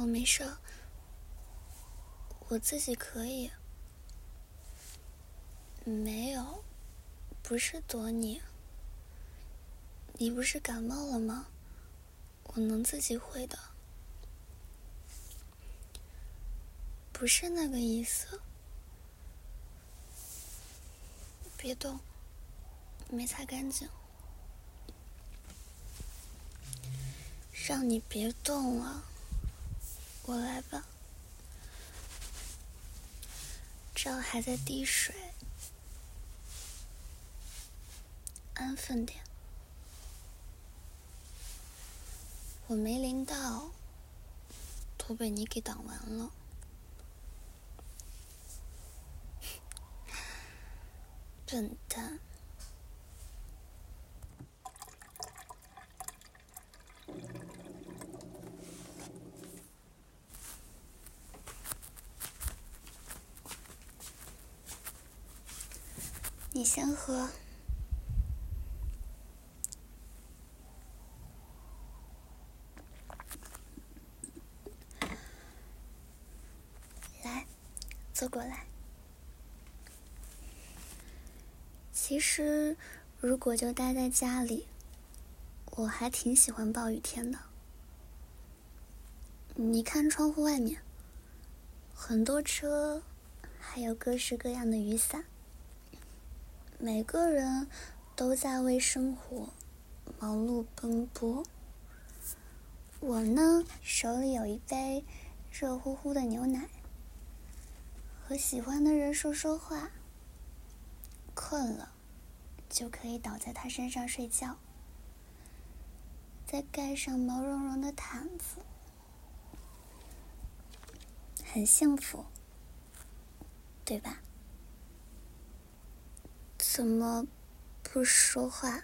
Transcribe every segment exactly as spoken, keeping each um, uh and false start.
没事，我自己可以。没有，不是躲你。你不是感冒了吗？我能自己会的。不是那个意思。别动，没擦干净。让你别动了，我来吧。这儿还在滴水，安分点。我没淋到，都被你给挡完了。笨蛋。你先喝。来，坐过来。其实，如果就待在家里，我还挺喜欢暴雨天的。你看窗户外面，很多车，还有各式各样的雨伞。每个人都在为生活忙碌奔波。我呢，手里有一杯热乎乎的牛奶，和喜欢的人说说话。困了，就可以倒在他身上睡觉，再盖上毛茸茸的毯子，很幸福，对吧？怎么不说话？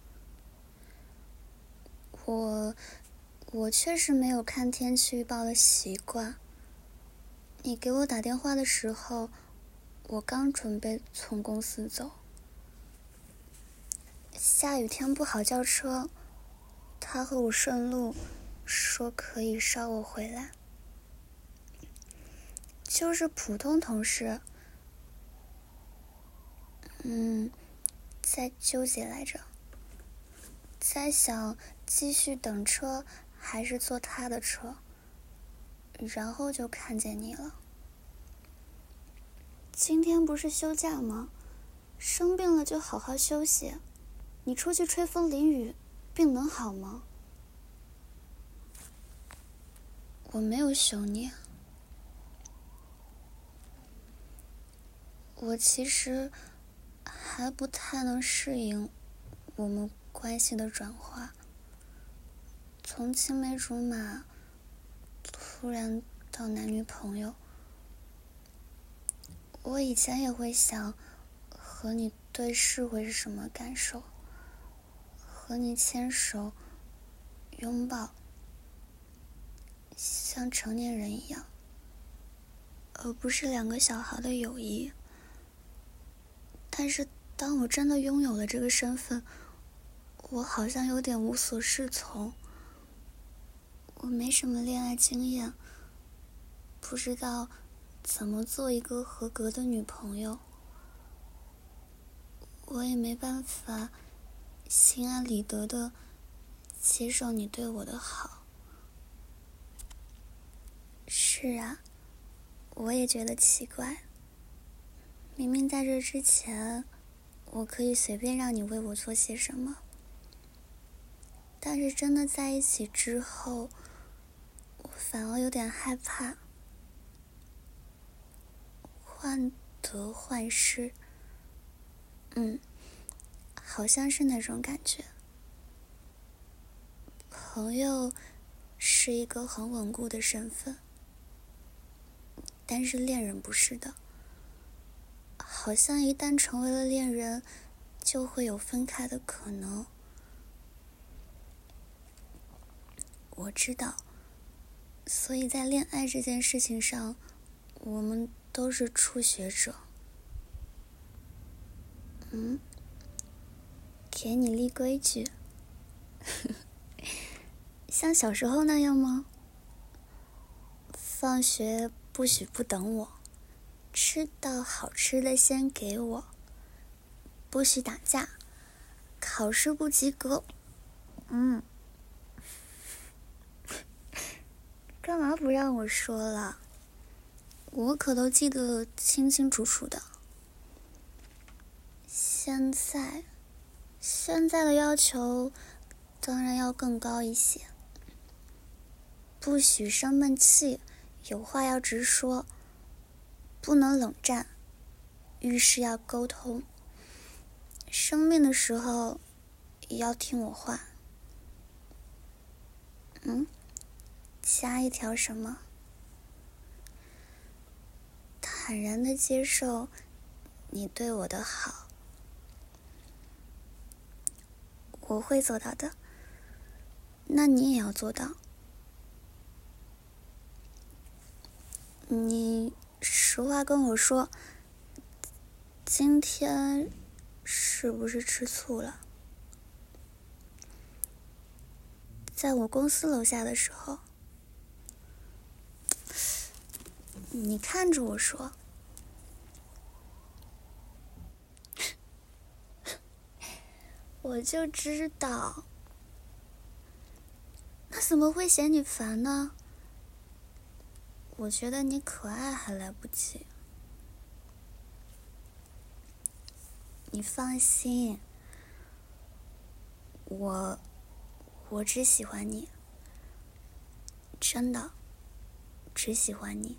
我我确实没有看天气预报的习惯。你给我打电话的时候，我刚准备从公司走。下雨天不好叫车，他和我顺路，说可以捎我回来。就是普通同事。嗯，在纠结来着，在想继续等车还是坐他的车，然后就看见你了。今天不是休假吗？生病了就好好休息。你出去吹风淋雨，病能好吗？我没有凶你。我其实还不太能适应我们关系的转化，从青梅竹马突然到男女朋友。我以前也会想和你对视会是什么感受，和你牵手拥抱，像成年人一样，而不是两个小孩的友谊。但是当我真的拥有了这个身份，我好像有点无所适从。我没什么恋爱经验，不知道怎么做一个合格的女朋友。我也没办法心安理得的接受你对我的好。是啊，我也觉得奇怪。明明在这之前，我可以随便让你为我做些什么，但是真的在一起之后，我反而有点害怕，患得患失。嗯，好像是那种感觉。朋友是一个很稳固的身份，但是恋人不是的。好像一旦成为了恋人，就会有分开的可能。我知道，所以在恋爱这件事情上，我们都是初学者。嗯，给你立规矩。像小时候那样吗？ 放学不许不等我，吃到好吃的先给我，不许打架，考试不及格。嗯，干嘛不让我说了？我可都记得清清楚楚的。现在，现在的要求当然要更高一些。不许生闷气，有话要直说，不能冷战，遇事要沟通。生病的时候也要听我话。嗯，加一条什么？坦然地接受你对我的好。我会做到的，那你也要做到。你实话跟我说，今天是不是吃醋了？在我公司楼下的时候，你看着我说，我就知道。那怎么会嫌你烦呢？我觉得你可爱还来不及。你放心，我我只喜欢你，真的，只喜欢你，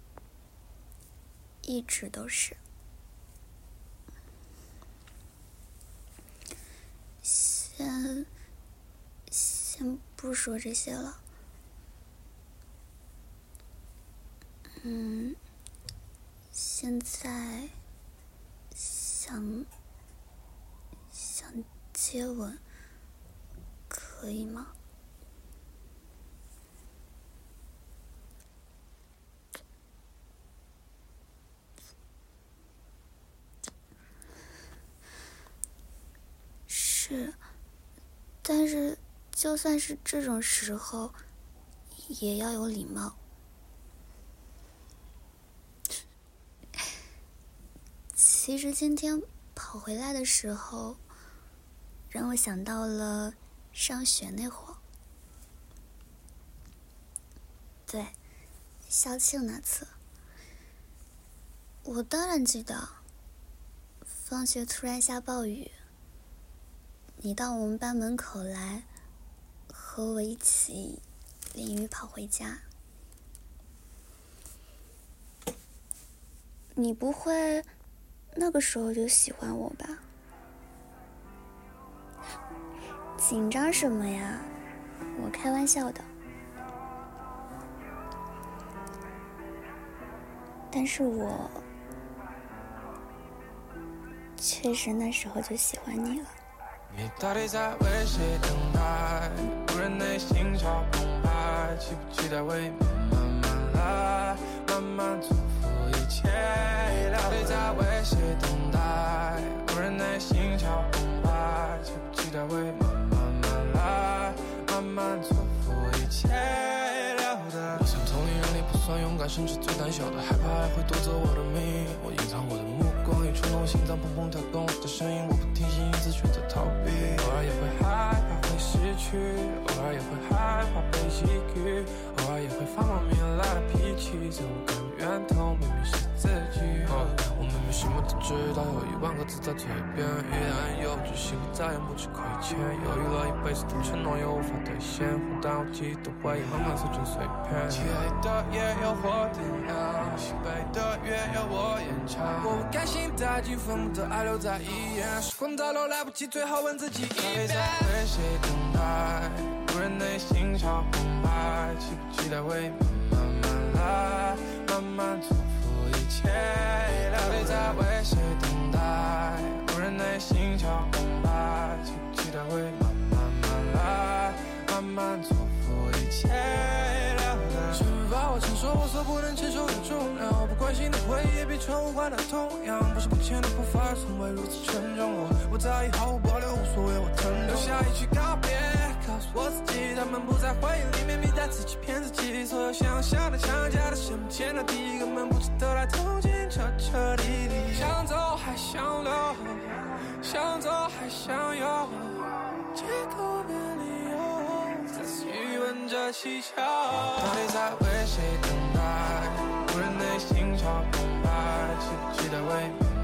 一直都是。先先不说这些了。嗯，现在想想接吻，可以吗？是，但是就算是这种时候，也要有礼貌。其实今天跑回来的时候，让我想到了上学那会儿。对，校庆那次，我当然记得。放学突然下暴雨，你到我们班门口来，和我一起淋雨跑回家。你不会那个时候就喜欢我吧？紧张什么呀？我开玩笑的。但是我确实那时候就喜欢你了。 你到底在为谁等待？无人内心潮澎湃，期不期待为慢慢来，慢慢祝福一切。到底在为谁等待？无人内心潮澎湃，期不期待为慢慢来，慢慢祝福一切。我想从你眼里不算勇敢，甚至最胆小的，害怕爱会夺走我的命。我隐藏我的目光与冲动，心脏砰砰跳动的声音，我不听信，因此选择逃避。偶尔也会害怕会失去，偶尔也会害怕被击溃，偶尔也会放慢命来的脾气，自我感源头明明是自己。哦，我明明什么都知道，有一万个字在嘴边，欲言又止，心里再也不知亏欠，犹豫了一辈子的承诺又无法兑现，但我记得回忆慢慢碎成碎片。漆黑的夜有火点亮，西北的月有我演唱，我不甘心带进坟墓的爱留在一眼，时光倒流来不及，最好问自己一遍。在为谁等待？无人内心潮澎湃，期不期待为慢慢来，慢慢祝福一切。到底在为谁等待？无人内心潮澎湃，期不期待为慢慢来，慢慢祝福一切。是把我承受我所不能承受的重量，我不关心的回忆也比纯无关的痛痒，不是不前的步伐从未如此沉重，我不在意毫无保留，无所谓我疼痛，留下一句告别。 告诉我自己，他们不在回忆里面迷在自己骗自己，所有想象的想家的什么天到地，根本不值得来同情，彻彻底底。想走还想留，想走还想有，借口变理由，再次余温着气球。到底在为谁等待？无人内心潮澎湃，期不期待未明？